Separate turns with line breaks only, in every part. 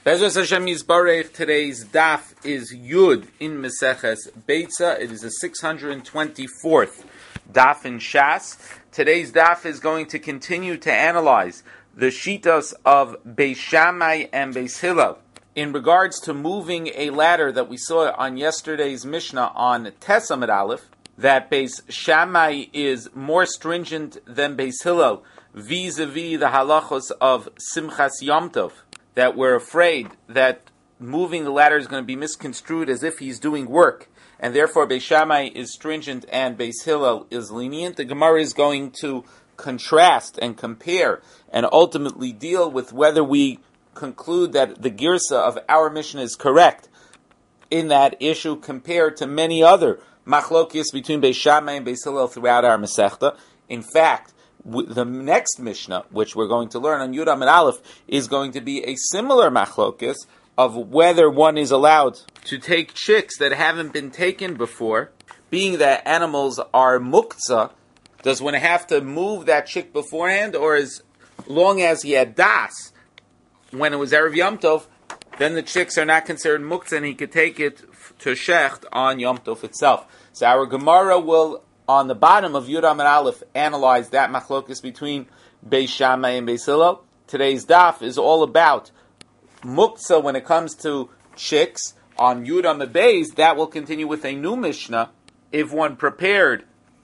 Bezos Hashem Yisbarech, today's daf is Yud in Meseches Beitza. It is the 624th daf in Shas. Today's daf is going to continue to analyze the shitas of Beis Shammai and Beis Hillel in regards to moving a ladder that we saw on yesterday's Mishnah on Tes Amud Aleph, that Beis Shammai is more stringent than Beis Hillel vis-a-vis the halachos of Simchas Yom Tov, that we're afraid that moving the ladder is going to be misconstrued as if he's doing work, and therefore Beis Shammai is stringent and Beis Hillel is lenient. The Gemara is going to contrast and compare and ultimately deal with whether we conclude that the girsa of our Mishnah is correct in that issue compared to many other machlokis between Beis Shammai and Beis Hillel throughout our Masechta. In fact, the next Mishnah, which we're going to learn on Yud Amud Aleph, is going to be a similar machlokis of whether one is allowed to take chicks that haven't been taken before, being that animals are muktzah. Does one have to move that chick beforehand, or as long as he had das when it was Erev Yom Tov, then the chicks are not considered muktzah and he could take it to shecht on Yom Tov itself? So our Gemara will, on the bottom of Yud Amud Aleph, analyze that machlokis between Beis Shammai and Beis Hillel. Today's daf is all about muktzah when it comes to chicks. On Yud Amud Beis, that will continue with a new Mishnah. If one prepared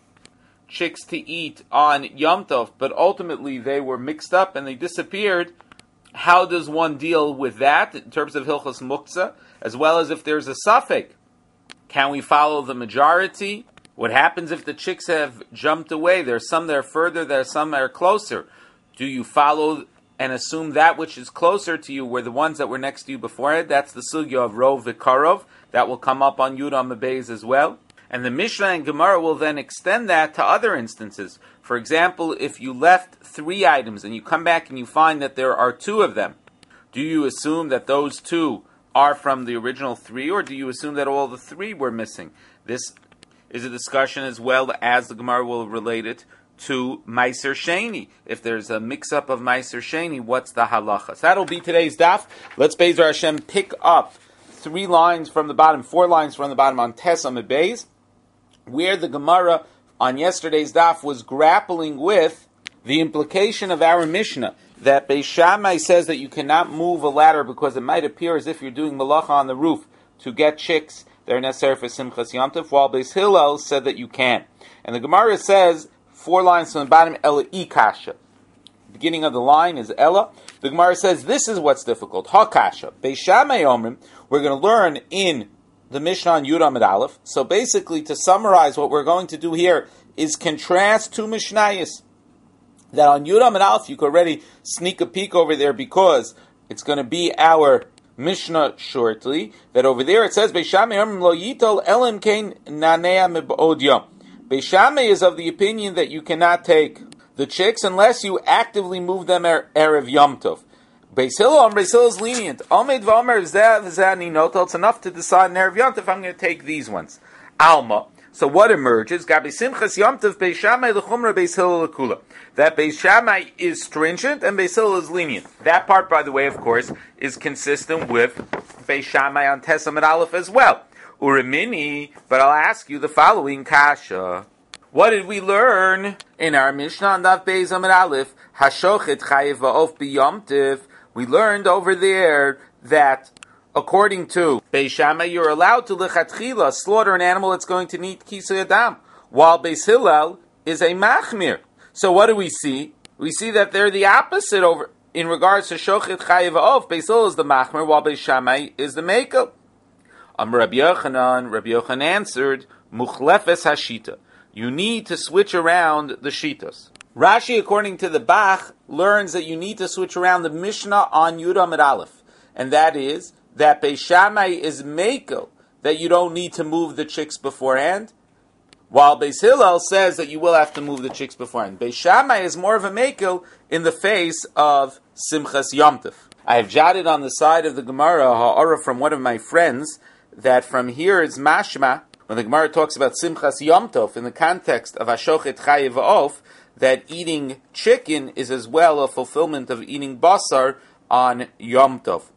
chicks to eat on Yom Tov, but ultimately they were mixed up and they disappeared, how does one deal with that in terms of Hilchos Muktzah, as well as if there's a suffix? Can we follow the majority? What happens if the chicks have jumped away? There's some that are further, there's some that are closer. Do you follow and assume that which is closer to you were the ones that were next to you beforehand? That's the sugya of Rov V'Karov. That will come up on Yud Amud Beis as well. And the Mishnah and Gemara will then extend that to other instances. For example, if you left 3 items and you come back and you find that there are 2 of them, do you assume that those 2 are from the original 3, or do you assume that all the 3 were missing? This is a discussion as well as the Gemara will relate it to Meiser Sheni. If there's a mix-up of Meiser Sheni, what's the halacha? So that'll be today's daf. Let's Be'ezer Hashem pick up 3 lines from the bottom, 4 lines from the bottom on Tes Amud Beis, where the Gemara on yesterday's daf was grappling with the implication of our Mishnah, that Beis Shammai says that you cannot move a ladder because it might appear as if you're doing malacha on the roof to get chicks that are necessary for Simchas Yom Tov, while Beis Hillel said that you can. And the Gemara says, 4 lines from the bottom, Ela Ikasha. Beginning of the line is Ela. The Gemara says, this is what's difficult. Ha-kasha. Beis Shammai Omrim, we're going to learn in the Mishnah on Yud Amud Aleph. So basically, to summarize, what we're going to do here is contrast 2 Mishnayos. That on Yud Amud Aleph, you could already sneak a peek over there because it's going to be our Mishnah shortly. That over there it says, Beis Shammai Omrim lo yitol elam kein nanea meb'od yom. Beis Shammai is of the opinion that you cannot take the chicks unless you actively move them Erev Yom Tov. Beis Hillel is lenient. Omed v'omer zeh v'zeh ninotel. It's enough to decide in Erev Yom Tov, I'm going to take these ones. Alma. So what emerges? Gabi Simchas Yom Tov Beis Shammai l'chumra Beis Hillel l'kula. That Beis Shammai is stringent and Beis Hillel is lenient. That part, by the way, of course, is consistent with Beis Shammai on Tes Amud Aleph as well. Urimini, but I'll ask you the following kasha. What did we learn in our Mishnah on Daf Beis Amud Aleph? Hashochet chayiv va'of b'Yom Tov. We learned over there that according to Beis Shammai, you're allowed to lechatchila slaughter an animal that's going to need kisui adam, while Beis Hillel is a machmir. So what do we see? We see that they're the opposite over in regards to shochet chayiv va'of. Beis Hillel is the machmir, while Beis Shammai is the mekel. Rabbi Yochanan answered, Muchlefes hashita. You need to switch around the shitas. Rashi, according to the Bach, learns that you need to switch around the Mishnah on Yud Amud Aleph, and that is that Beis Shammai is mekel, that you don't need to move the chicks beforehand, while Beis Hillel says that you will have to move the chicks beforehand. Beis Shammai is more of a mekel in the face of Simchas Yom Tov. I have jotted on the side of the Gemara ha'ara from one of my friends that from here is mashma, when the Gemara talks about Simchas Yom Tov in the context of Hashochet chayiv va'of, that eating chicken is as well a fulfillment of eating basar on Yom Tov.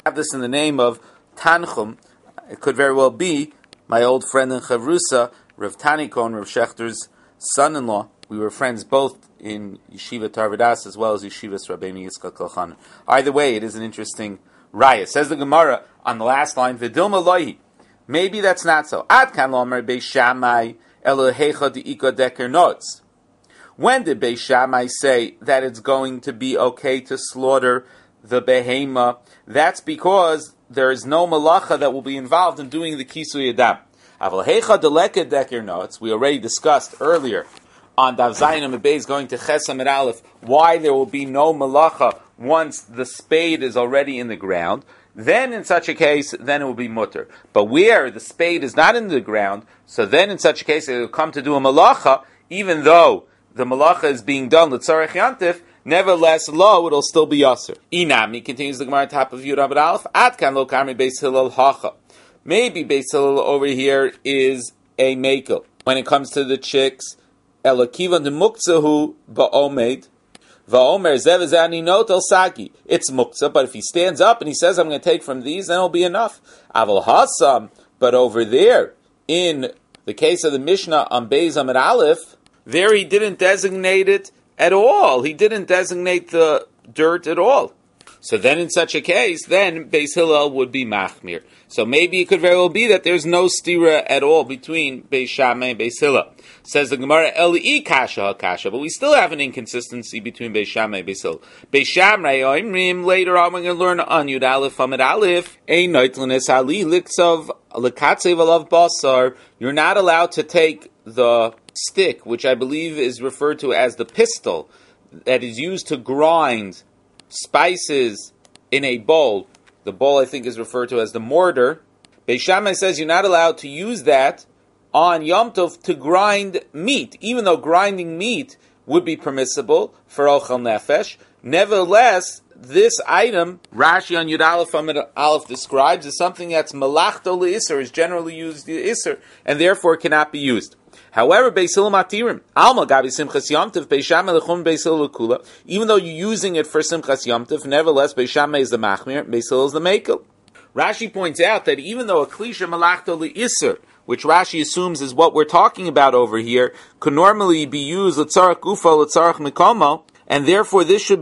have this in the name of Tanchum. It could very well be my old friend in Chavrusa, Rav Tani Cohen, Rav Shechter's son-in-law. We were friends both in Yeshiva Tarvadas as well as Yeshivas Rabbeinu Yitzchak Elchanan. Either way, it is an interesting raya. Says the Gemara on the last line, V'dilma lohi. Maybe that's not so. Ad kan lomer Beis Shammai Elohecha de'ika deker notes. When did Beis Shammai say that it's going to be okay to slaughter the behema? That's because there is no malacha that will be involved in doing the kisui adam. Aval hecha deleka deker notes. We already discussed earlier on Dav Zayin and Beis going to Chesam and Aleph why there will be no malacha once the spade is already in the ground. Then in such a case, then it will be mutter. But where the spade is not in the ground, so then in such a case it will come to do a malacha, even though the malacha is being done l'tzarech yantif. Nevertheless, lo, it'll still be yasser. Inami, continues the Gemara top of Yud Amud Aleph, Atkan lo karmi Beis Hillel hacha. Maybe Beis Hillel over here is a makel. When it comes to the chicks, elakivan de mukzahu ba'omed, va'omer zevezani not el sagi. It's mukza, but if he stands up and he says, I'm going to take from these, then it'll be enough. Aval hasam, but over there, in the case of the Mishnah on Beis Amud Aleph, there he didn't designate it at all. He didn't designate the dirt at all. So then in such a case, then Beis Hillel would be machmir. So maybe it could very well be that there's no stira at all between Beis Shammai and Beis Hillel. Says the Gemara, Eli kasha ha-kasha, but we still have an inconsistency between Beis Shammai and Beis Hillel. Beis Shammai oimrim, later on we're going to learn on Yud Aleph Amud Aleph, ein noitlenes ali liksav lekatzev alav basar. You're not allowed to take the stick, which I believe is referred to as the pistol, that is used to grind spices in a bowl. The bowl, I think, is referred to as the mortar. Beis Shammai says you're not allowed to use that on Yom Tov to grind meat, even though grinding meat would be permissible for Ochel Nefesh. Nevertheless, this item, Rashi on Yud Aleph Amud Aleph describes as something that's malachto le'isser, is generally used le'isser, and therefore cannot be used. However, Beis Hillel matirim alma gabi simchas Yom Tov Beis Shammai lechum Beis Hillel kula. Even though you're using it for simchas Yom Tov, nevertheless Beis Shammai is the machmir, Beis Hillel is the mekel. Rashi points out that even though a klisha malachto le'isser, which Rashi assumes is what we're talking about over here, could normally be used l'tzarach gufo, l'tzarach mikomo, and therefore this should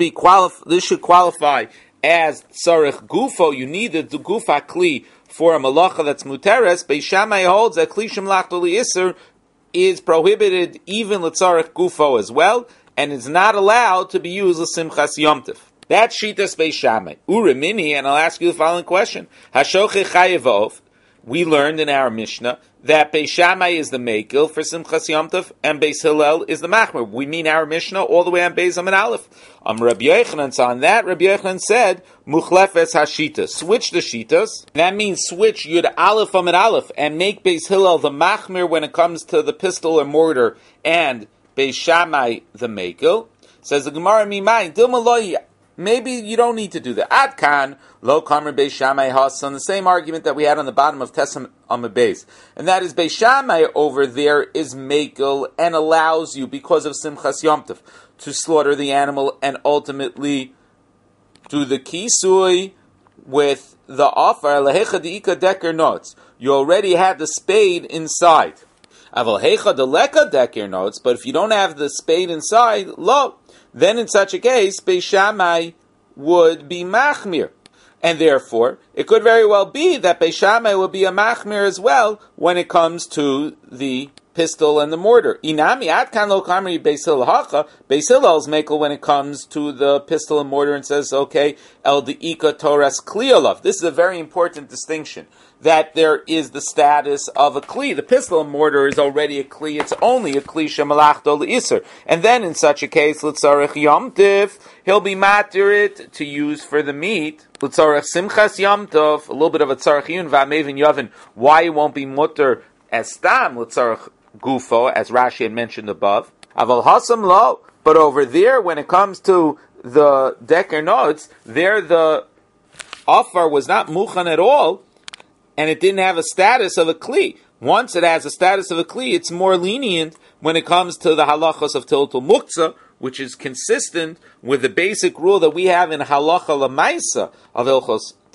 qualify as tzarach gufo. You need the gufa kli for a malacha that's muteres. Beis Shammai holds that klisha malachto le'isser is prohibited even l'tzarech gufo as well, and is not allowed to be used l'simchas Yom Tov. That's Shitas Beis Shammai. Urimini, and I'll ask you the following question. Hashoche chayevov, we learned in our Mishnah that Beis Shammai is the mekel for simchas Yom Tov, and Beis Hillel is the machmer. We mean our Mishnah all the way on Beis Amud Aleph. Rabbi Yochanan, so on that, Rabbi Yochanan said, Muchlefes hashita. Switch the shitas. That means switch Yud Aleph Amud Aleph and make Beis Hillel the machmir when it comes to the pistol or mortar, and Beis Shammai the mekel. Says the Gemara, Mimai, Dilma loy. Maybe you don't need to do that. Ad kan lo kamer Beis Shammai has, on the same argument that we had on the bottom of Tesam Amud Beis, and that is Beis Shammai over there is mekel and allows you, because of Simchas Yom Tov, to slaughter the animal and ultimately do the kisui with the offer lehecha deika deker notes. You already had the spade inside. Aval hecha deleka deker notes, but if you don't have the spade inside, lo. Then in such a case, Beis Shammai would be machmir. And therefore, it could very well be that Beis Shammai would be a machmir as well when it comes to the pistol and the mortar. Inami atkan lo kamri Beis Hillel hacha. Beis Hillel's mekel when it comes to the pistol and mortar and says, okay, el deika toras kliolav. This is a very important distinction, that there is the status of a kli. The pistol and mortar is already a kli. It's only a kli shemalachto le'isser. And then in such a case, l'tzarech Yom Tov, he'll be matirit to use for the meat. L'tzarech simchas Yom Tov, a little bit of a tzarech yun v'amevin yavin. Why it won't be mutter as stam l'tzarech gufo, as Rashi had mentioned above. Aval hasam lo. But over there, when it comes to the deker notes, there the offer was not muchan at all, and it didn't have a status of a kli. Once it has a status of a kli, it's more lenient when it comes to the halachos of tiltul muktzah, which is consistent with the basic rule that we have in halacha lamaisa of ilchos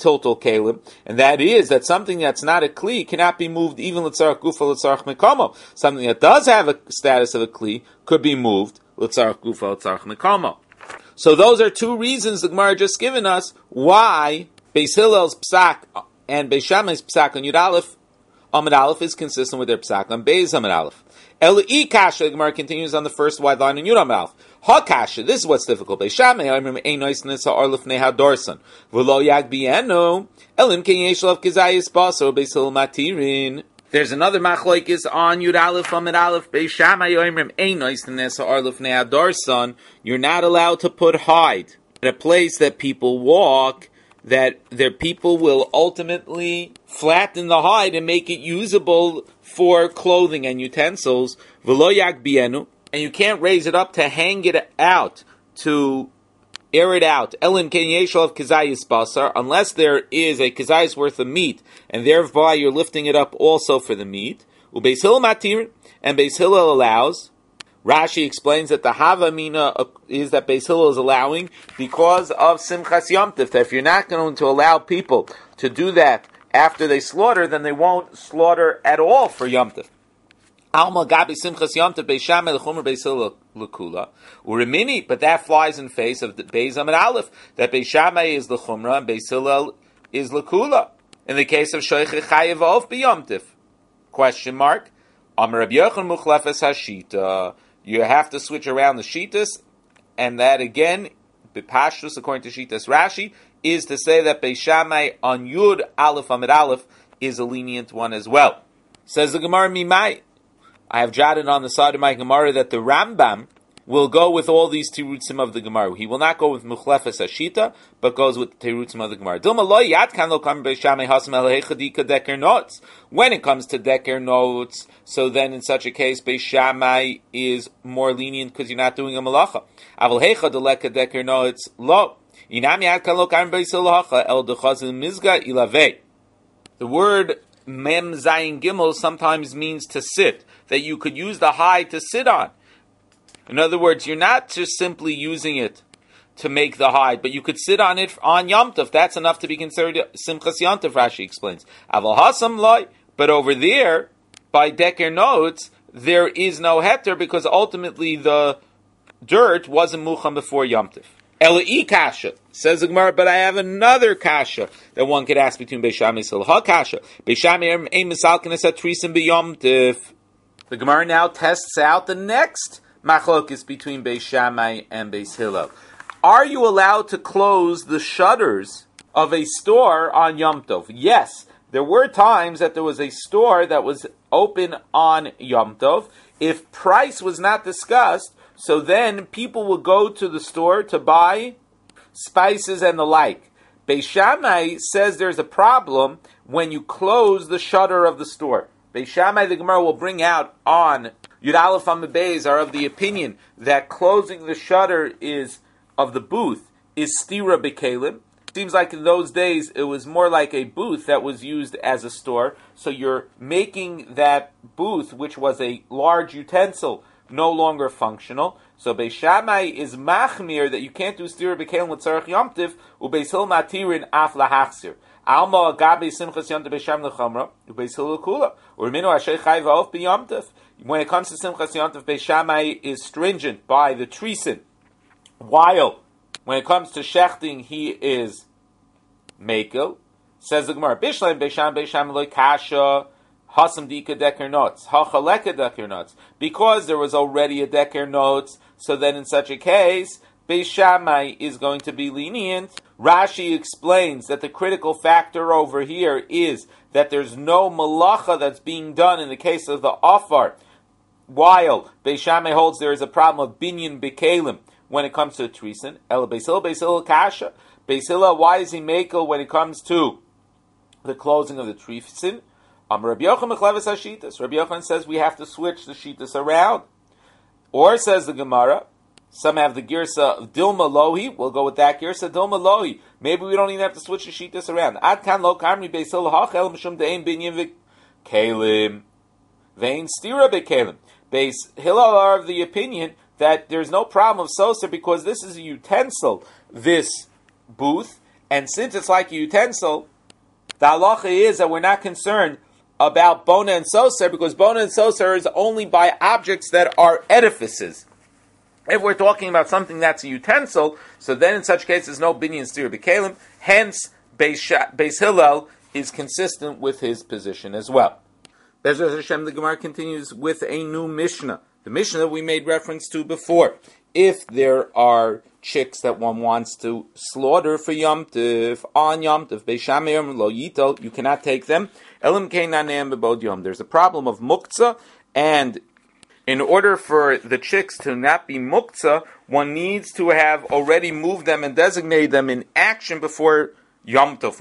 tiltal kalim, and that is that something that's not a kli cannot be moved even l'tzarach gufa l'tzarach mekomo. Something that does have a status of a kli could be moved l'tzarach gufa l'tzarach mekomo. So those are two reasons the Gemara just given us why Beis Hillel's psak and Beis Shammai's psak on Yud Aleph Amud Aleph is consistent with their psak on Beis Amud Aleph. El'i kasha, the Gemara continues on the first wide line in Yud Amud Aleph. Ha kasha, this is what's difficult. Beis Shammai, I remember, ein noisnes ha'or lefnei ha'dorsan. V'lo yagbienu, elim ken yesh lav kizayis baso, Beis Hillel matirin. There's another machloikis on Yud Aleph Amud Aleph. Beis Shammai, I remember, ein noisnes ha'or lefnei ha'dorsan. You're not allowed to put hide at a place that people walk, that their people will ultimately flatten the hide and make it usable for clothing and utensils. V'lo yagbienu, and you can't raise it up to hang it out, to air it out. Elim ken yeshal of kizayis basar, unless there is a kizayis worth of meat, and thereby you're lifting it up also for the meat. Ubeis Hillel matir, and Beis Hillel allows. Rashi explains that the Hava Mina is that Beis Hillel is allowing because of Simchas Yom Tov. That if you're not going to allow people to do that after they slaughter, then they won't slaughter at all for Yom Tov. Alma Gabi Simchas Yom Tov Beis Shammai L'Chumer Beis Hillel L'Kula Urimini, but that flies in face of the Beis Amud Aleph that Beis Shammai is L'Chumra and Beis Hillel is L'Kula. In the case of Shoiche Chayev Of B'Yom Tov, question mark. Amar Rabbi Yochanan Muchlefes Hashita. You have to switch around the shitas, and that again, b'pashtus, according to shitas Rashi, is to say that Beis Shammai on Yud Aleph Amud Aleph is a lenient one as well. Says the Gemara Mimai. I have jotted on the side of my Gemara that the Rambam will go with all these terutzim of the Gemara. He will not go with Muchlefes Hashita, but goes with the terutzim of the Gemara. When it comes to deker notes, so then in such a case, Beis Shammai is more lenient because you're not doing a malacha. Deker notes lo. The word mem zayin gimel sometimes means to sit, that you could use the hide to sit on. In other words, you're not just simply using it to make the hide, but you could sit on it on Yom Tov. That's enough to be considered Simchas Yom Tov, Rashi explains. Aval hasam loy, but over there, by Deker notes, there is no heter because ultimately the dirt wasn't mucham before Yom Tov. El'i kasha, says the Gemara, but I have another kasha that one could ask between Beis Shammai and Beis Hillel. Ha kasha, Beis Shammai ein misalkenes atrisim b'Yom Tov. The Gemara now tests out the next machlokes between Beis Shammai and Beis Hillel. Are you allowed to close the shutters of a store on Yom Tov? Yes. There were times that there was a store that was open on Yom Tov. If price was not discussed, so then people will go to the store to buy spices and the like. Beis Shammai says there's a problem when you close the shutter of the store. Beis Shammai, the Gemara will bring out on Yud Aleph Amud Beis, are of the opinion that closing the shutter of the booth is stira b'kelim. Seems like in those days it was more like a booth that was used as a store. So you're making that booth, which was a large utensil, no longer functional. So Beis Shammai is machmir that you can't do stira b'kelim l'tzarech Yom Tov, u'Beis Hillel matirin af lahachzir. Alma agabe simchas Yom Tov Beis Shammai l'chomra, u'Beis Hillel l'kula, u'Riminu asher chayv ha'of b'Yom Tov. When it comes to Simchas Yom Tov, Beis Shammai is stringent by the treason, while when it comes to shechting, he is mekel. Says the Gemara, Bishleim Beis Shammai loy kasha hasam dika deker notes, hachaleka deker notes. Because there was already a deker notes, so then in such a case, Beis Shammai is going to be lenient. Rashi explains that the critical factor over here is that there's no malacha that's being done in the case of the afar, while Beis Shammai holds there is a problem of binyan b'kelim when it comes to the treason. El Beis Hillel kasha. Beis Hillel, why is he mekel when it comes to the closing of the treason? Rabbi Yochanan mechleves hashitas. Rabbi Yochanan says we have to switch the shitas around. Or says the Gemara, some have the girsa of Dilma Lohi. We'll go with that girsa, Dilma Lohi. Maybe we don't even have to switch the shitas around. Ad kan lo kamri Beis Hillel hachel mishum de'ein binyan v'kelim ve'ein stira b'kelim. Beis Hillel are of the opinion that there's no problem of soser because this is a utensil, this booth, And since it's like a utensil, the halacha is that we're not concerned about bona and soser, because bona and soser is only by objects that are edifices. If we're talking about something that's a utensil, so then in such cases, no binyan stir b'kelim. Hence, Beis Hillel is consistent with his position as well. Bezras Hashem, the Gemara continues with a new Mishnah. The Mishnah that we made reference to before. If there are chicks that one wants to slaughter for Yom Tov, on Yom Tov, Beis Shammai lo yitel, you cannot take them. Elim keinaneim bebod yom. There's a problem of muktzah, and in order for the chicks to not be muktzah, one needs to have already moved them and designated them in action before Yom Tov.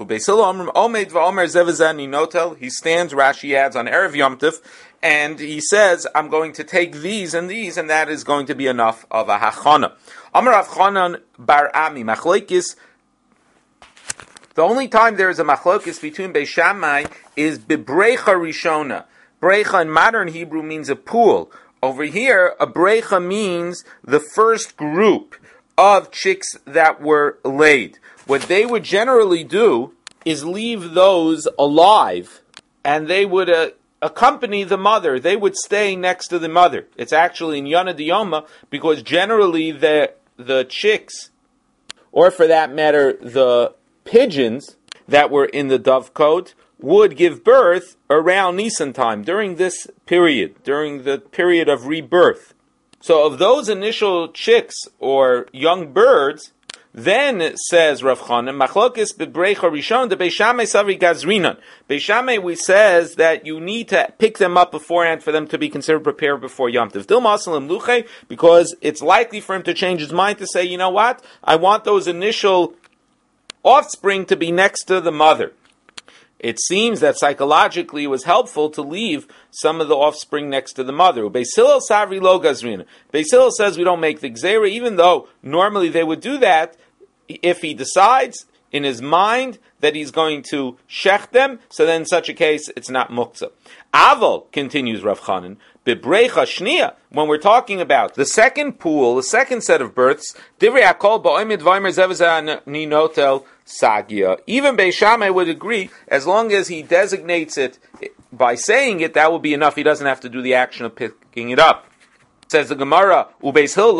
He stands, Rashi adds, on Erev Yom Tov, and he says, I'm going to take these, and that is going to be enough of a hachana. Amar Rav Chanan bar Ami, machlokes. The only time there is a machlokes between Beis Shammai is bebrecha rishona. Brecha in modern Hebrew means a pool. Over here, a brecha means the first group of chicks that were laid. What they would generally do is leave those alive, and they would accompany the mother. They would stay next to the mother. It's actually in Yana Diyoma, because generally the chicks, or for that matter, the pigeons that were in the dovecote, would give birth around Nisan time, during this period, during the period of rebirth. So of those initial chicks or young birds, then says Rav Chanan, machlokes bebrecha rishon de Beis Shammai savi gazrinan. Beis Shammai says that you need to pick them up beforehand for them to be considered prepared before Yom Tov. Dilma asalim luche, because it's likely for him to change his mind to say, you know what, I want those initial offspring to be next to the mother. It seems that psychologically it was helpful to leave some of the offspring next to the mother. Beis Hillel savri lo gazrina. Beis Hillel says we don't make the gzeira, even though normally they would do that if he decides in his mind that he's going to shech them, so then in such a case it's not muktzah. Aval, continues Rav Chanan, bebrecha shnia, when we're talking about the second pool, the second set of births, divrei hakol ba'omed vaymer zevazah ninotel sagia. Even Beis Shammai would agree, as long as he designates it by saying it, that will be enough. He doesn't have to do the action of picking it up. Says the Gemara, Ubeis Hill,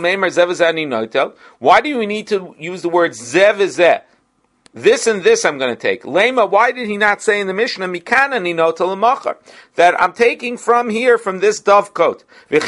why do you need to use the word zevazeh? This and this I'm going to take. Lema, why did he not say in the Mishnah, Mikana ninotel machar, that I'm taking from here, from this dovecote?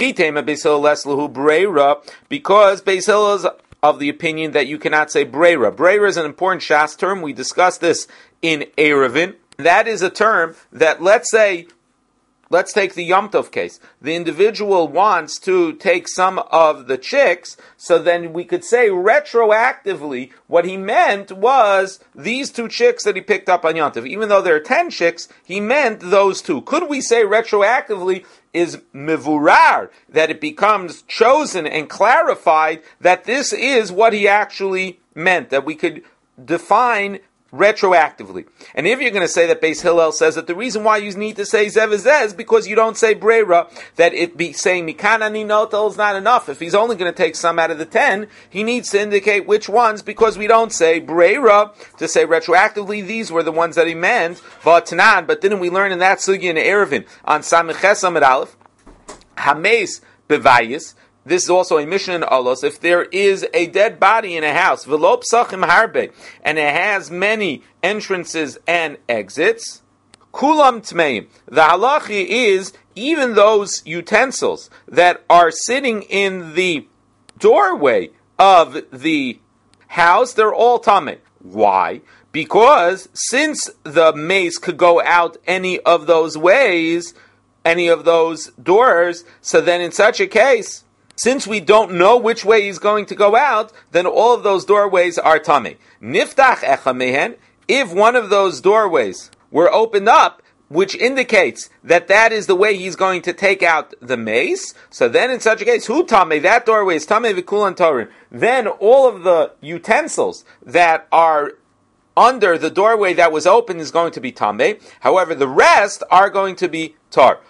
Because Beis Hillel is of the opinion that you cannot say breira. Breira is an important Shas term. We discussed this in Erevin. That is a term that, let's take the Yom Tov case. The individual wants to take some of the chicks, so then we could say retroactively what he meant was these two chicks that he picked up on Yom Tov. Even though there are 10 chicks, he meant those two. Could we say retroactively is mevurar, that it becomes chosen and clarified that this is what he actually meant, that we could define retroactively. And if you're going to say that Beis Hillel says that the reason why you need to say zevazeh is because you don't say breira, that it be saying mikana ninotel is not enough. If he's only going to take some out of the 10, he needs to indicate which ones, because we don't say breira to say retroactively these were the ones that he meant. But didn't we learn in that sugya in Erevin on Samiches Amud Aleph, Hameis bevayis? This is also a mission in Olos. If there is a dead body in a house, v'lo psachim harbe, and it has many entrances and exits, kulam tmeim. The halachi is, even those utensils that are sitting in the doorway of the house, they're all tamei. Why? Because since the mace could go out any of those ways, any of those doors, so then in such a case, since we don't know which way he's going to go out, then all of those doorways are tamei. Niftach echa mehen, if one of those doorways were opened up, which indicates that that is the way he's going to take out the mace, so then in such a case, hu tamei, that doorway is tamei v'kulan torin. Then all of the utensils that are under the doorway that was open is going to be tameh. However, the rest are going to be tar.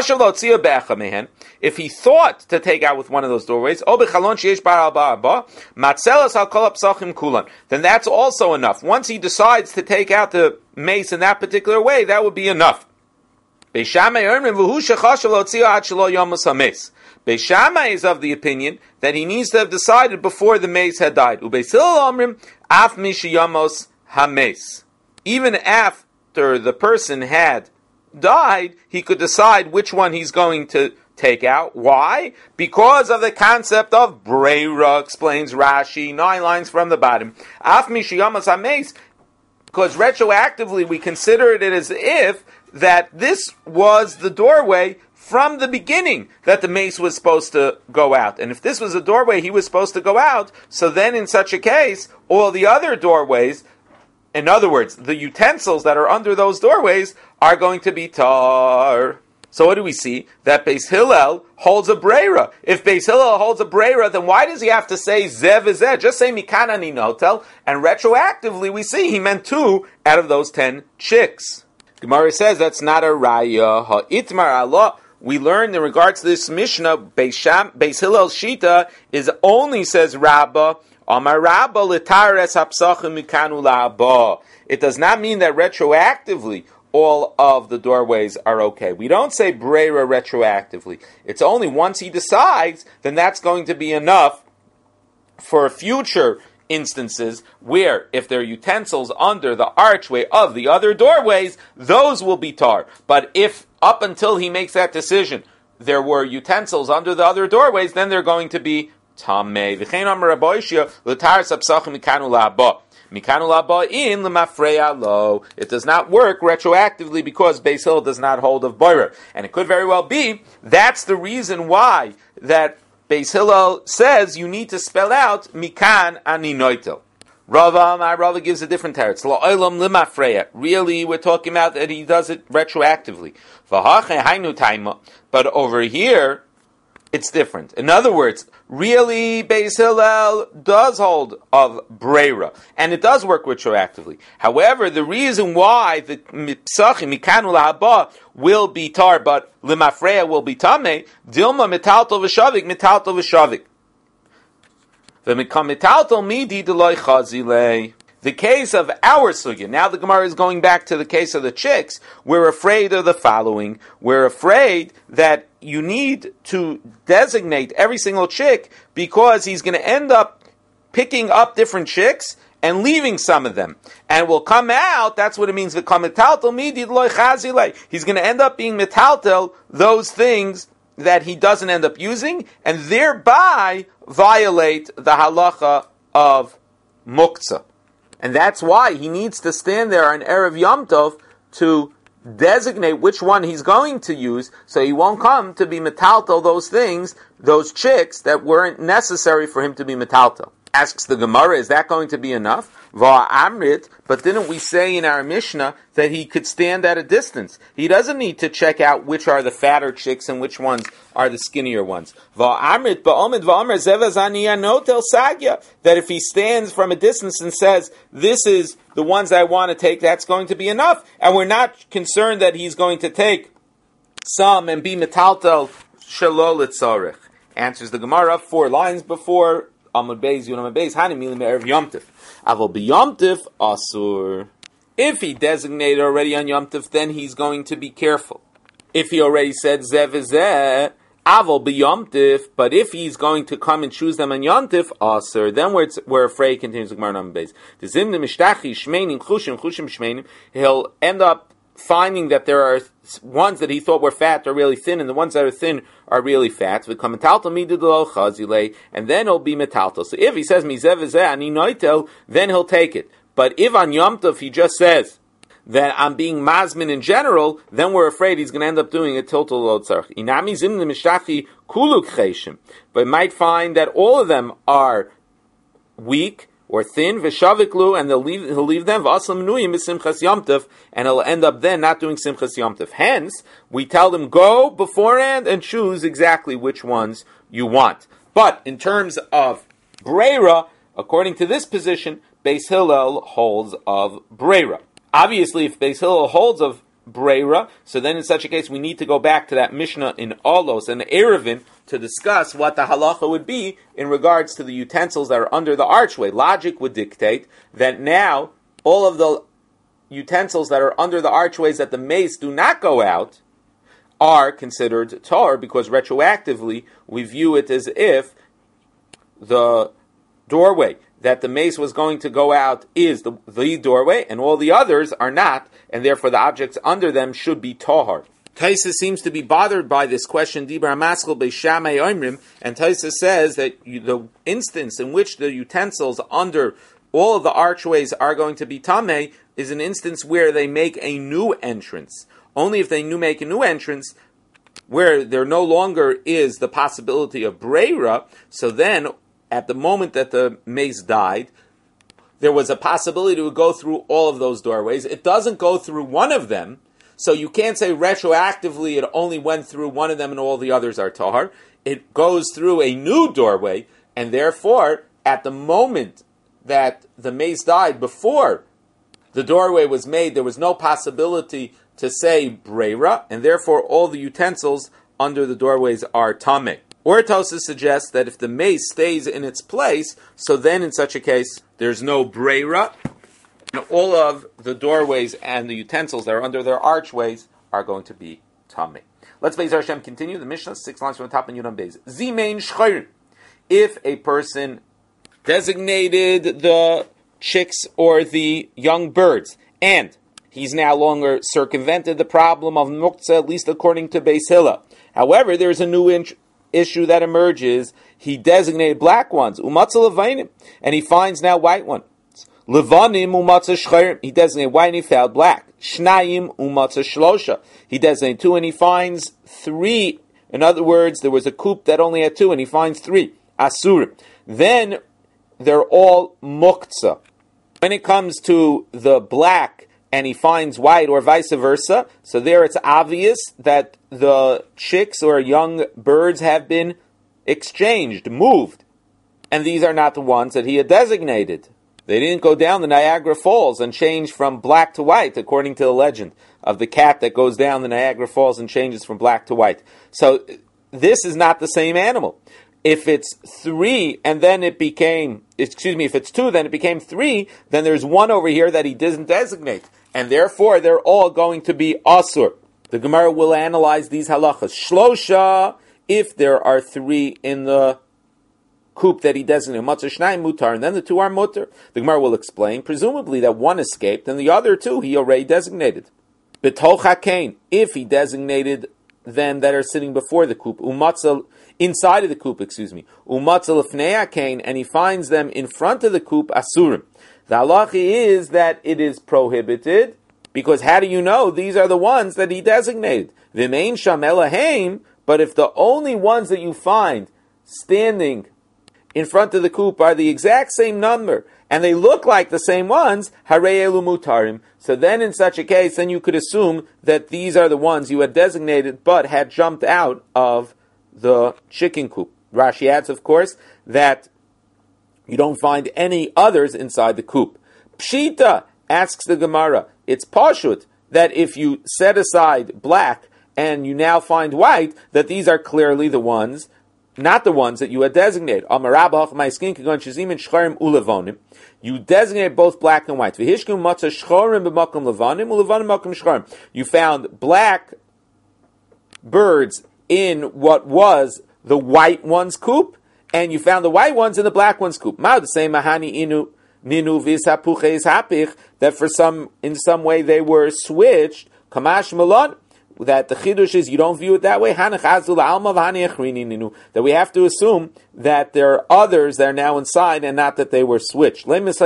If he thought to take out with one of those doorways, then that's also enough. Once he decides to take out the mace in that particular way, that would be enough. Beis Shammai is of the opinion that he needs to have decided before the mace had died. Even after the person had died, he could decide which one he's going to take out. Why? Because of the concept of breira, explains Rashi, 9 lines from the bottom. Because retroactively we consider it as if that this was the doorway from the beginning that the mace was supposed to go out. And if this was a doorway he was supposed to go out, so then in such a case, all the other doorways, in other words, the utensils that are under those doorways, are going to be tar. So what do we see? That Beis Hillel holds a breira. If Beis Hillel holds a breira, then why does he have to say zev v'zeh? Just say mikan ani notel, and retroactively we see he meant 2 out of those 10 chicks. Gemara says that's not a raya. Ha'itmar Allah. We learned in regards to this Mishnah, Beis Hillel's shita is only, says Rabbah, Amar Rabbah l'tares hapsachim mikanu la'abah. It does not mean that retroactively all of the doorways are okay. We don't say breira retroactively. It's only once he decides, then that's going to be enough for future instances where if there are utensils under the archway of the other doorways, those will be tar. But if up until he makes that decision, there were utensils under the other doorways, then they're going to be tameh. V'chein amar Rabbi Oshia, l'tar sapsachim mikanu la'abah. Mikanu la'abah in l'mafreya lo. It does not work retroactively because Beis Hillel does not hold of boirer. And it could very well be that's the reason why that Beis Hillel says you need to spell out mikan ani noitel. Rava gives a different teretz. La'olam l'mafreya. Really, we're talking about that he does it retroactively. V'hache hainu taima. But over here, it's different. In other words, really, Beis Hillel does hold of breira, and it does work retroactively. However, the reason why the psachim mikanu la'haba will be tar, but limafreya will be tameh, dilma metalto v'shavik, metalto v'shavik. V'mikam metalto midi deloy chazilei. The case of our sugya, now the Gemara is going back to the case of the chicks, we're afraid of the following. We're afraid that you need to designate every single chick because he's going to end up picking up different chicks and leaving some of them. And will come out, that's what it means, he's going to end up being metaltel, those things that he doesn't end up using, and thereby violate the halacha of muktzah. And that's why he needs to stand there on Erev Yom Tov to designate which one he's going to use, so he won't come to be metaltel those things, those chicks that weren't necessary for him to be metaltel. Asks the Gemara, is that going to be enough? Va'amrit, but didn't we say in our Mishnah that he could stand at a distance? He doesn't need to check out which are the fatter chicks and which ones are the skinnier ones. Va'amrit ba'omid va'amr zevazani anotel sagya, that if he stands from a distance and says, this is the ones I want to take, that's going to be enough. And we're not concerned that he's going to take some and be metaltel shalol etzarech. Answers the Gemara 4 lines before Amud Beis, Yud Amud Beis, Hani Milim Erev Yom Tov. Avol b'Yom Tov Asur. If he designated already on Yom Tov, then he's going to be careful. If he already said Zev Zeh, Avol b'Yom Tov, but if he's going to come and choose them on Yom Tov Asur, then we're afraid, continues the Gemara on Amud Beis. The Zimnim Mishtachi Shmeinim Chushim Shmeinim, he'll end up finding that there are ones that he thought were fat are really thin, and the ones that are thin are really fat. And then he'll be metaltal. So if he says then he'll take it. But if on Yom Tov he just says that I'm being mazmin in general, then we're afraid he's going to end up doing a total lo tzarich. But might find that all of them are weak or thin, v'shaviklu, and he'll leave them, v'aslam nuyim b'simchas yomtiv, and he'll end up then not doing simchas yomtiv. Hence, we tell them, go beforehand and choose exactly which ones you want. But in terms of breira, according to this position, Beis Hillel holds of Breira. Obviously, if Beis Hillel holds of Breira, so then in such a case we need to go back to that Mishnah in Olos and Erevin to discuss what the halacha would be in regards to the utensils that are under the archway. Logic would dictate that now all of the utensils that are under the archways that the mace do not go out are considered tar, because retroactively we view it as if the doorway that the mace was going to go out is the doorway, and all the others are not, and therefore the objects under them should be tahar. Taisa seems to be bothered by this question, Dibar Maskal Beishamei Oimrim, and Taisa says that the instance in which the utensils under all of the archways are going to be tameh is an instance where they make a new entrance. Only if they make a new entrance, where there no longer is the possibility of breira, so then at the moment that the mace died, there was a possibility to go through all of those doorways. It doesn't go through one of them, so you can't say retroactively it only went through one of them and all the others are tahar. It goes through a new doorway, and therefore, at the moment that the mace died, before the doorway was made, there was no possibility to say breira, and therefore all the utensils under the doorways are tameh. Or Tosafos suggests that if the mace stays in its place, so then in such a case, there's no breira, and all of the doorways and the utensils that are under their archways are going to be tameh. Let's Be'ez Hashem continue. The Mishnah, 6 lines from the top in Yudam Beis. Zimein shchayrin. If a person designated the chicks or the young birds, and he's now longer circumvented the problem of muktzah, at least according to Beis Hillel. However, there's a new issue that emerges. He designated black ones, umatzah levainim, and he finds now white ones. Levanim umatzah shchayrim. He designated white and he found black. Shnayim umatzah shlosha. He designated 2 and he finds 3. In other words, there was a coop that only had 2 and he finds 3. Asurim. Then they're all muktzah. When it comes to the black and he finds white or vice versa, so there it's obvious that the chicks or young birds have been exchanged, moved. And these are not the ones that he had designated. They didn't go down the Niagara Falls and change from black to white, according to the legend of the cat that goes down the Niagara Falls and changes from black to white. So this is not the same animal. If it's 3 and then if it's 2, then it became 3, then there's 1 over here that he doesn't designate. And therefore, they're all going to be asur. The Gemara will analyze these halachas. Shlosha, if there are 3 in the coop that he designated, matzah shnayim mutar, and then the 2 are mutar. The Gemara will explain, presumably that 1 escaped, and the other 2 he already designated. B'tol hakain, if he designated them that are sitting before the coop, umatzah, inside of the coop, umatzah lefnei hakain, and he finds them in front of the coop, asurim. The halacha is that it is prohibited, because how do you know these are the ones that he designated? V'mein sham elaheim, but if the only ones that you find standing in front of the coop are the exact same number, and they look like the same ones, harei elu mutarim. So then in such a case, then you could assume that these are the ones you had designated, but had jumped out of the chicken coop. Rashi adds, of course, that you don't find any others inside the coop. Pshita, asks the Gemara, it's pashut, that if you set aside black and you now find white, that these are clearly the ones, not the ones that you had designated. You designate both black and white. You found black birds in what was the white one's coop, and you found the white ones in the black one's coop. That in some way they were switched. Kamash malon. That the chidush is you don't view it that way. That we have to assume that there are others that are now inside and not that they were switched. This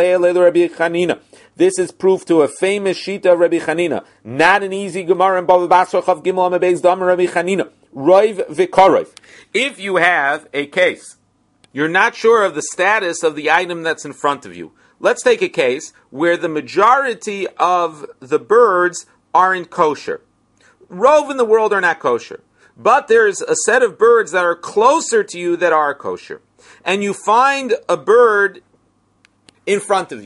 is proof to a famous shita of Rabbi Chanina. Not an easy Gemara in Bava Basra Chav Gimel Amabez Dam Rabbi Chanina. Roiv v'korov. If you have a case, you're not sure of the status of the item that's in front of you. Let's take a case where the majority of the birds aren't kosher. Rove in the world are not kosher. But there's a set of birds that are closer to you that are kosher. And you find a bird in front of you.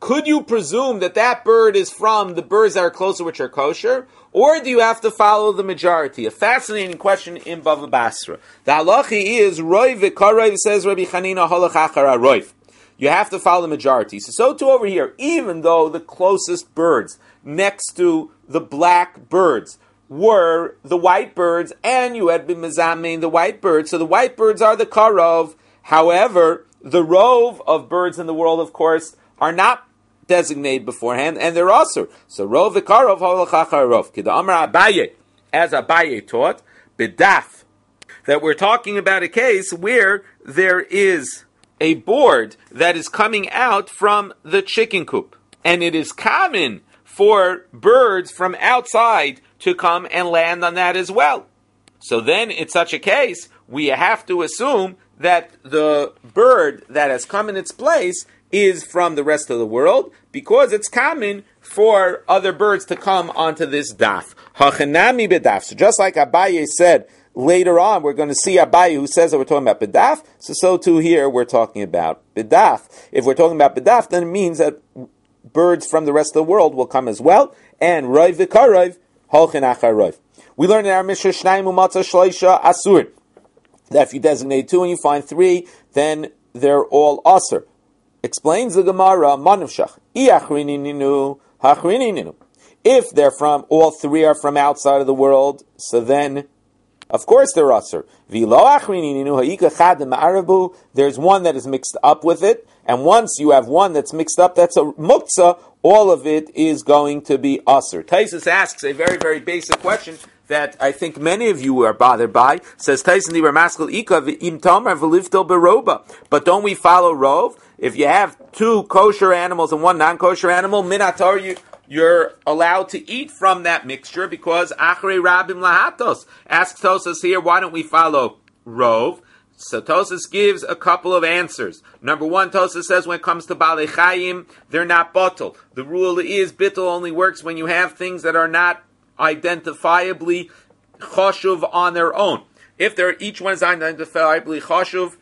could you presume that that bird is from the birds that are closer, which are kosher? Or do you have to follow the majority? A fascinating question in Bava Basra. The halachi is, Roiv v'karoiv, says Rabbi Chanina, halach achar roiv. You have to follow the majority. So too over here, even though the closest birds next to the black birds were the white birds, and you had been mezamein the white birds, so the white birds are the karov. However, the rove of birds in the world, of course, are not designated beforehand, and they're also. So rov v'karov holachachar rov. Kida Amar Abaye, as Abaye taught, bidaf, that we're talking about a case where there is a board that is coming out from the chicken coop, and it is common for birds from outside to come and land on that as well. So then, in such a case, we have to assume that the bird that has come in its place is from the rest of the world, because it's common for other birds to come onto this daf. Hachanami bedaf. So just like Abaye said, later on we're going to see Abaye who says that we're talking about bedaf, so too here we're talking about bedaf. If we're talking about bedaf, then it means that birds from the rest of the world will come as well, and roiv v'karoiv, holchin achar roiv. We learn in our Mishnah, Shnayim u'matzah shloisha asur, that if you designate 2 and you find 3, then they're all asur. Explains the Gemara, manavshach, i'achrininu, hachrininu. If they're from, all 3 are from outside of the world, so then, of course they're asur. V'lo achrininu, ha'ika chad ma'arabu, there's one that is mixed up with it, and once you have one that's mixed up, that's a muktzah, all of it is going to be asur. Taisus asks a very, very basic question that I think many of you are bothered by. Says Tyson Liber Maskal Ika v'im Tamar v'liftel beroba. But don't we follow Rov? If you have 2 kosher animals and 1 non-kosher animal, minator, you're allowed to eat from that mixture because achrei rabim lahatos. Asks Tosas here, why don't we follow Rov? So Tosas gives a couple of answers. Number 1, Tosas says when it comes to Balei Chayim, they're not bottle. The rule is bittul only works when you have things that are not identifiably choshuv on their own. If each one is identifiably choshuv,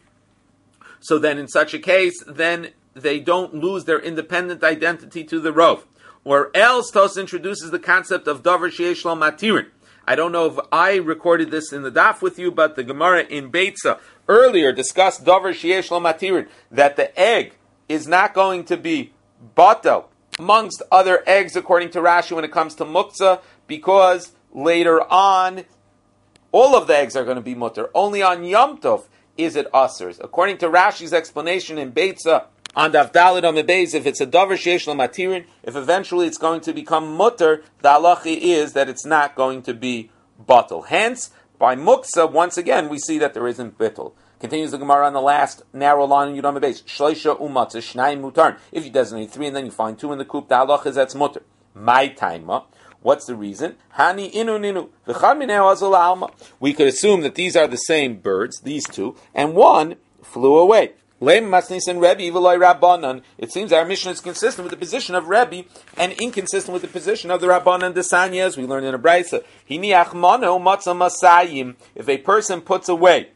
so then in such a case, then they don't lose their independent identity to the rov. Or else Tosas introduces the concept of davar sheyesh lo matirin. I don't know if I recorded this in the daf with you, but the Gemara in Beitza earlier discussed davar sheyesh lo matirin, that the egg is not going to be batel amongst other eggs, according to Rashi, when it comes to muktzah, because later on, all of the eggs are going to be mutter. Only on Yom Tov is it asers. According to Rashi's explanation in Beitza, on Daf Daled Amud Beis, if it's a davar sheyesh lo matirin, if eventually it's going to become mutter, the halachi is that it's not going to be batel. Hence, by muktzah, once again, we see that there isn't bittul. Continues the Gemara on the last narrow line in Yud Amud Beis. Shloisha umatzah shnayim mutar. If you designate 3 and then you find 2 in the coop, the halacha is that's mutter. My taima. What's the reason? Hani inu ninu. We could assume that these are the same birds, these 2, and 1 flew away. It seems our mission is consistent with the position of Rebbe and inconsistent with the position of the Rabbanan Desanya, as we learned in a Brisa. If a person puts away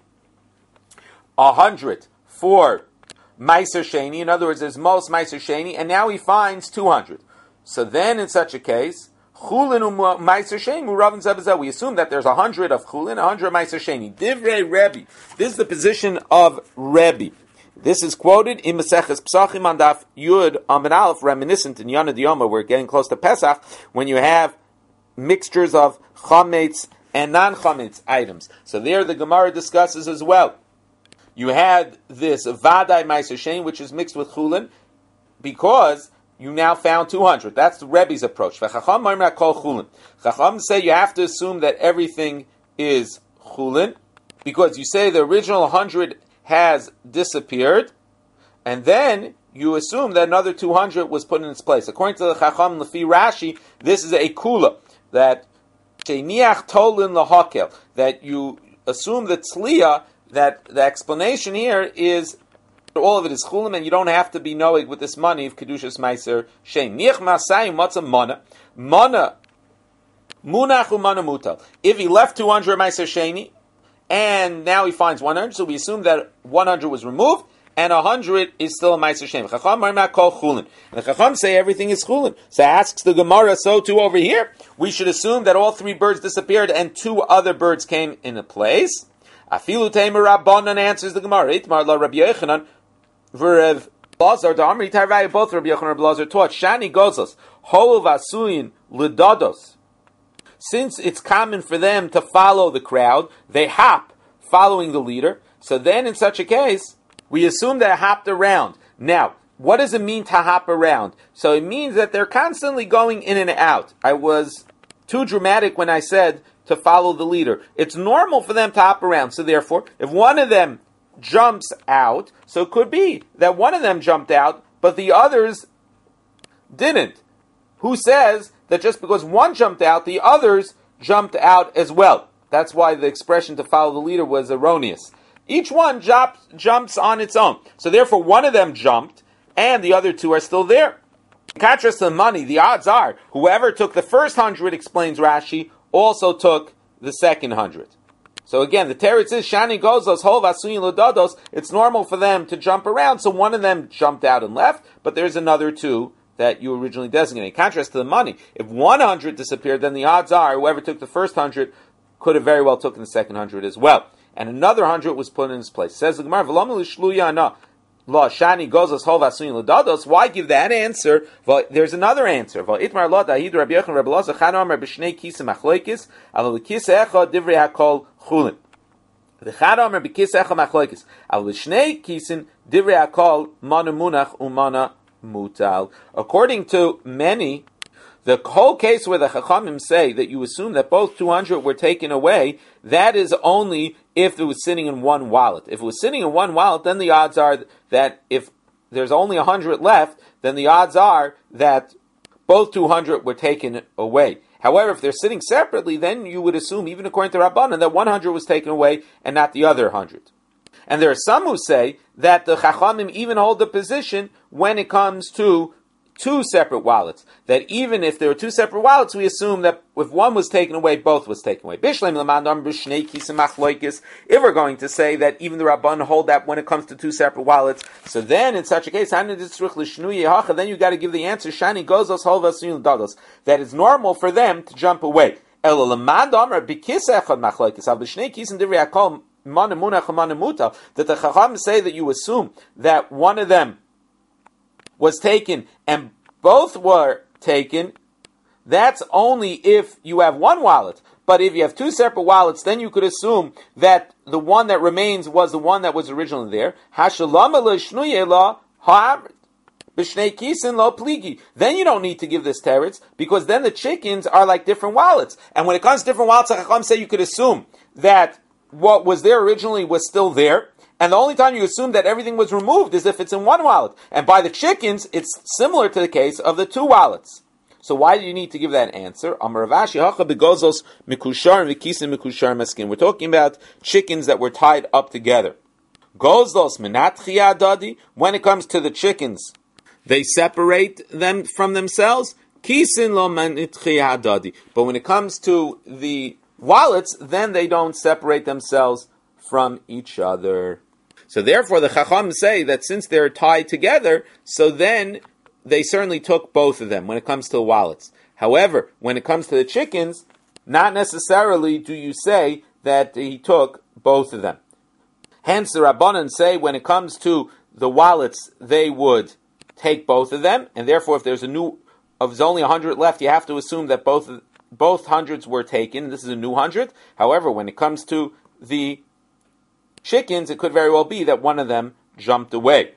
100 for Meiser Sheni, in other words, there's most Meiser Sheni, and now he finds 200. So then, in such a case, we assume that there's 100 of Chulin, 100 of Meiser Sheni. Divrei Rebbe. This is the position of Rebbe. This is quoted in Maseches Psachim on Daf Yud Amud Aleph, reminiscent in Yana Diyoma. We're getting close to Pesach, when you have mixtures of chametz and non-chametz items. So there the Gemara discusses as well. You had this Vadai Meiser Sheni, which is mixed with Chulin, because you now found 200. That's the Rebbe's approach. Chacham say you have to assume that everything is Chulin, because you say the original 100 has disappeared, and then you assume that another 200 was put in its place. According to the Chacham Lefi Rashi, this is a kula, that sheiniach tolin lahakel, that you assume that tzliya, that the explanation here is all of it is chulim, and you don't have to be knowing with this money of kedushas meiser shein. Niach masayim matzah mana munachu mana mutal. If he left 200 meiser sheni, and now he finds 100, so we assume that 100 was removed, and 100 is still a Meiser Sheni. Chacham are not called Chulin. And the Chacham say everything is Chulin. So asks the Gemara, so too over here, we should assume that all 3 birds disappeared and 2 other birds came in a place. Afilu Teimer Rabbanan answers the Gemara. Itmar la Rabbi Yochanan v'Rev Lazar da'amri tarvaya, both Rabbi Yochanan and Rabbi Lazar taught Shani Gozos Holav Asuyin L'Dados. Since it's common for them to follow the crowd, they hop following the leader. So then in such a case, we assume they hopped around. Now, what does it mean to hop around? So it means that they're constantly going in and out. I was too dramatic when I said to follow the leader. It's normal for them to hop around. So therefore, if one of them jumps out, so it could be that one of them jumped out, but the others didn't. Who says that just because one jumped out, the others jumped out as well? That's why the expression to follow the leader was erroneous. Each one jumps on its own. So therefore, one of them jumped, and the other 2 are still there. In contrast to the money, the odds are, whoever took the first 100, explains Rashi, also took the second 100. So again, the teretz is, Shani Gozos, Hov Asuyin L'Dados, it's normal for them to jump around, so one of them jumped out and left, but there's another 2 that you originally designated. In contrast to the money, if 100 disappeared, then the odds are whoever took the first 100 could have very well taken the second 100 as well. And another 100 was put in its place. Says the Gemara, Lo Shani Gozos Hov Asuyin L'Dados. Why give that answer? Well, there's another answer. Itmar Lo Dahid Rabbi Yochanan Rabbi Lazar Chana Omer B'Shnei Kisim Achloikis Aval B'Kis Echad Divrei HaKol Chulin. The Chana Omer B'Kis Echad Machloikis Aval B'Shnei Kisim Divrei HaKol Mana Munach Umana Mutal. According to many, the whole case where the Chachamim say that you assume that both 200 were taken away, that is only if it was sitting in one wallet. If it was sitting in one wallet, then the odds are that if there's only 100 left, then the odds are that both 200 were taken away. However, if they're sitting separately, then you would assume, even according to Rabbanan, that 100 was taken away and not the other 100. And there are some who say that the Chachamim even hold the position when it comes to 2 separate wallets. That even if there were 2 separate wallets, we assume that if one was taken away, both was taken away. If we're going to say that even the Rabban hold that when it comes to 2 separate wallets, so then in such a case, then you got to give the answer, Shani Gozos Holvas Dados, that it's normal for them to jump away. That the Chacham say that you assume that one of them was taken and both were taken, that's only if you have one wallet. But if you have 2 separate wallets, then you could assume that the one that remains was the one that was originally there. Then you don't need to give this teretz, because then the chickens are like different wallets. And when it comes to different wallets, the Chacham say you could assume that what was there originally was still there. And the only time you assume that everything was removed is if it's in one wallet. And by the chickens, it's similar to the case of the 2 wallets. So why do you need to give that answer? We're talking about chickens that were tied up together. When it comes to the chickens, they separate them from themselves. But when it comes to the wallets, then they don't separate themselves from each other. So therefore the Chacham say that since they're tied together, so then they certainly took both of them when it comes to the wallets. However, when it comes to the chickens, not necessarily do you say that he took both of them. Hence the Rabbanan say when it comes to the wallets, they would take both of them, and therefore if there's only 100 left, you have to assume that both hundreds were taken. This is a new 100. However, when it comes to the chickens, it could very well be that one of them jumped away.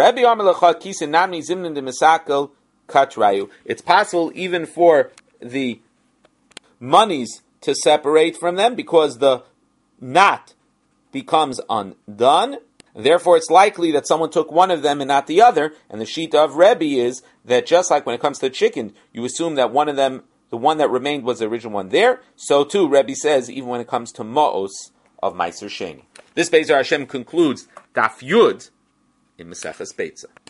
It's possible even for the monies to separate from them because the knot becomes undone. Therefore, it's likely that someone took one of them and not the other. And the shita of Rebbe is that just like when it comes to the chicken, you assume that one of them, the one that remained, was the original one there. So too, Rebbe says, even when it comes to Ma'os of Meiser Sheni. This Be'ezer Hashem concludes Daf Yud in Maseches Beitza.